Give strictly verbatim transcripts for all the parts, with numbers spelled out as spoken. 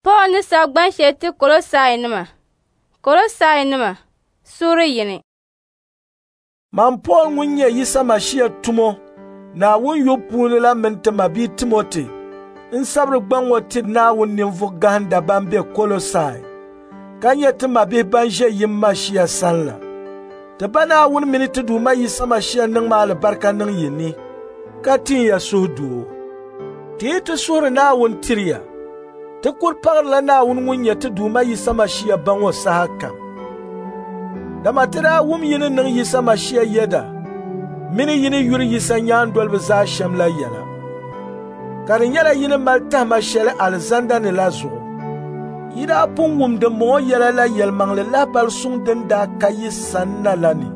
Paul ni sagban sheti Kolosai nima. Kolosai nima. Suri yini. Man Paul ngunye yisa mashia tumo. Na wun yupuni la mente mabi Timothy. Insabru gbangwa tid na wun nimfu ganda bambe Kolosai. Kanye tima bi banje yim mashia sanla. Tabana wun minute du ma yisa mashia nang ma albarka nang yini. Katin ya sudu. Ti te sura na wun tiriya. Te kur parla na wun ngunye te du ma yisa mashia bangwa sahaka. Damatira wum yini nang yisa mashia yeda. Mini yini yuri yisa nyan dolbe za shamla yana. Kari nyala yini malta mashele alzanda ni lazo. Ida pun wum de mo yala la yelmang le la bal sung den da kayi sanna lani.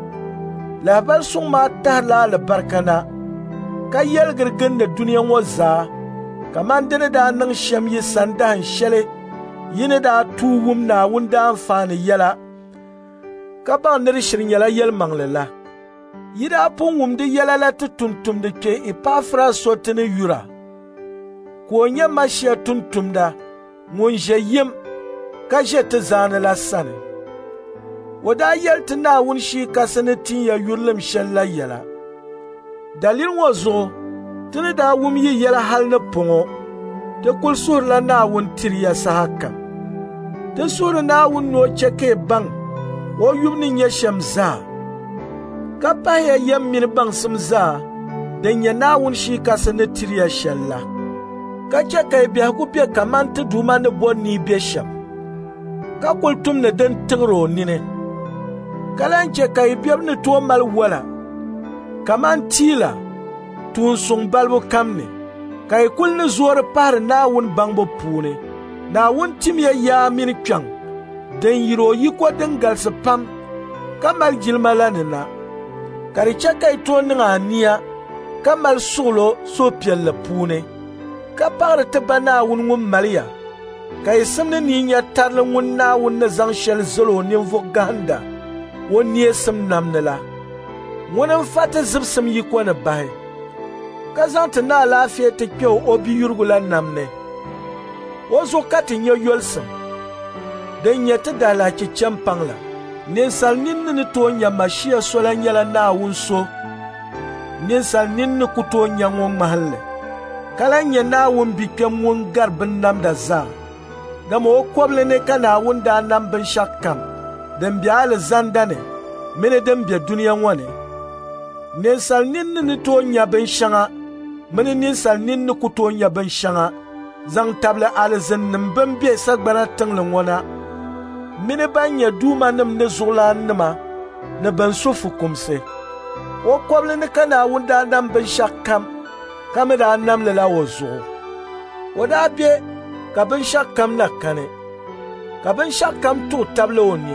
La bal sung ma ta la le barkana. Kayel gergen de dunia waza. Kamandene da nang shem yi sanda han shele. Yini da tu wum na wunda anfani yala. Kaban neri shirin yala yelmang le la. Yida pun wumde yala la te tuntum de ke Epafra sotene yura. Kwonya mashia tuntum da ngunje yim ka jete zane la sane. Wada yel te na wun shi kasane tin ya yurlem shella yala. Dalil wazo tene da wum yi yala hal na pongo. Te kul sur la na wun tiriya sahaka. Te sur na wun no cheke bang. O yubni nye shemza. Kapa ya yam min bang simza. Den ya na wun shi kasane tiriya shella. Kacha kay biya ku biya kamante duma ne bo ni biya sham. Ka kultum ne den tigro nine. Kalanche kay biya ne to mal wala. Kamantila tun sung balbo kamne. Kay kul ne zor par na wun bangbo pune. Na wun timya ya min kyang. Den yiro yiko den galse pam. Kamal jilmalane na. Kari chakay to nga niya. Kamal solo so piel le pune. Ka pagre te bana wun wun malia. Ka isimne ni nya tarle wun na wun na zang shel zolo ni mvo ganda. Wun ni esim namne la. Wun mfate zibsim yikwa ne bahe. Ka zang te na lafiye te kyo obi yurgula namne. Ozo kati nye yolsim. Den nye te dala ki champang la. Ninsal ninni ni to nya mashia sola nyala na wun so. Ninsal ninni kuto nya ngon mahalle. Kala nye na wun bikem wun garbin nam da za. Dama o koble ne ka na wun da nam bin shakam. Den biya ale zandane. Mene den biya dunia wane. Ninsal ninni ni to nya bin shanga. Mene ninsal ninni kuto nya bin shanga. Zang table ale zin nim bin biya sagbana tingling wana. Mene banya duma nim ne zula nima. Ne ben sofu kumse. O koble ne ka na wun da nam bin shakam. Kame da annam le la wozo. Wada bie ka bin shakam na kane. Ka bin shakam to table oni.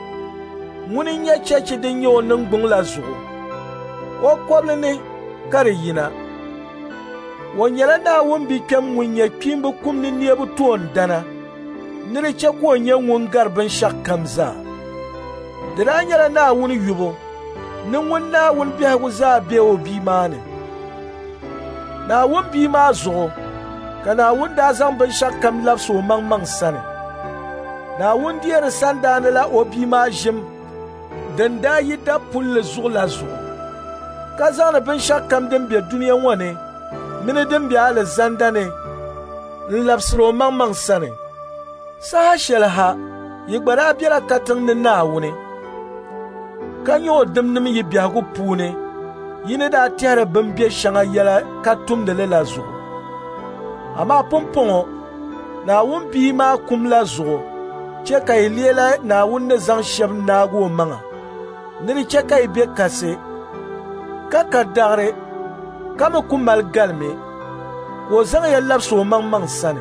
Muni nye cheche de nye oneng bung la zo. O koble ne kare yina. Wanyela na wumbi kem munye kimbo kumni niebu tuon dana. Nire cheko onye wungar bin shakam za. Dira nyela na wuni yubo. Nungwun na wun biya wuza bie obi mane. Na wun bi ma zo, ka na wun da zan bin shakam lapso mang mang sane. Na wun diyar sanda na la obi ma jim, den da yi da pulle zo la zo. Ka zan bin shakam den biya duniya wane, mine den biya ala zanda ne, lapso mang mang sane. Sa shel ha, yi gbara biyara katang ni na wune. Kan yo dim nim yi biya ku pune. Yine da tiare bambie shanga yala katum de la zo. Ama pompongo na wun bi ma kum la zo. Cheka iliela na wun ne zang sheb na go manga. Niri cheka ibe kase. Kaka dare kama kumal galme. Wo zang ya lapso mang mang sane.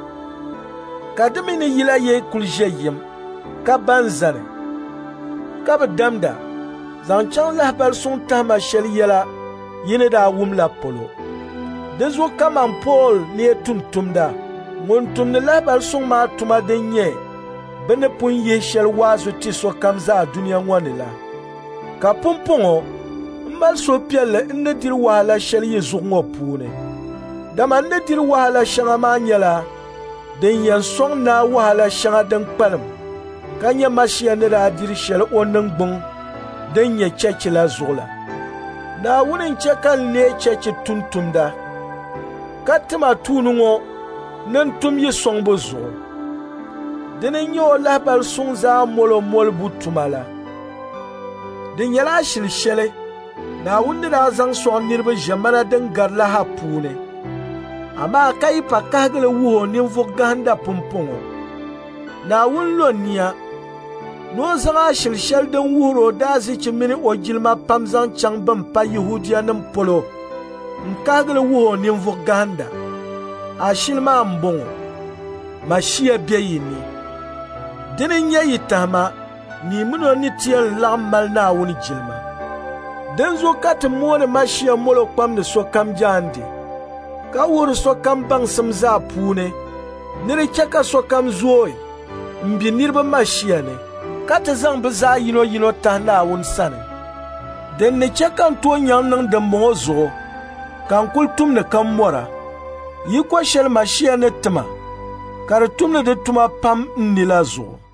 Kadimi ni yila ye kulje yim. Ka banzane. Ka damda. Zan chan lahbal sun tama shel yela yine da wum la polo. Dezo kaman Paul liye tum tum da. Ngun tum ne lahbal sun ma tuma denye. Bene pun ye shel wazo ti so kamza dunia wane la. Ka pompongo mbal so piele nne dir wahala shel ye zungo pune. Dama nne dir wahala shanga ma nyela. din yan sɔŋ naa wahala shɛŋa din kpalim ka nyɛ Mashia ni daa diri shɛli o ningbung din nyɛ chɛchi la zuɣu la. Naawuni n chɛ ka n lee chɛchi tumtumda ka tima tuuni ŋɔ nin tum yi sɔŋbu zuɣu. Dini n nyɛ o lahabali suŋ zaa molo molibu tuma la. Di nyɛla ashili shɛli Naawuni ni daa zaŋ sɔŋ niriba ʒɛ mana din gari la ha puuni, amaa ka yi pa kahigili wuhi o ninvuɣu gahinda pumpɔŋɔ. Naawuni lo nia ni o zaŋ ashili shɛli din wuhiri o daazichi mini o jilima pam zaŋ chaŋ bin pa Yahudiyanim polo n kahigili wuhi o ninvuɣu gahinda. Ashili maa n bɔŋɔ Mashia be yi ni. Dini n nyɛ yitahima ni mini o ni tiyan laɣim mali Naawuni jilima. Din zo ka ti mooni Mashia molo kpamdi sokam jaandi ka wuhiri sokam baŋsim zaa puuni ni di chɛ ka sokam zooi n bi niriba Mashia ni ka ti zaŋ bɛ zaa yino yino tahi Naawuni sani. Din ni chɛ ka n tooi nyaŋ niŋ dimbɔŋɔ zuɣu ka n kuli tumni kam mɔra. Yi ko shɛli Mashia ni tima ka di tumni di tuma pam n ni la zuɣu.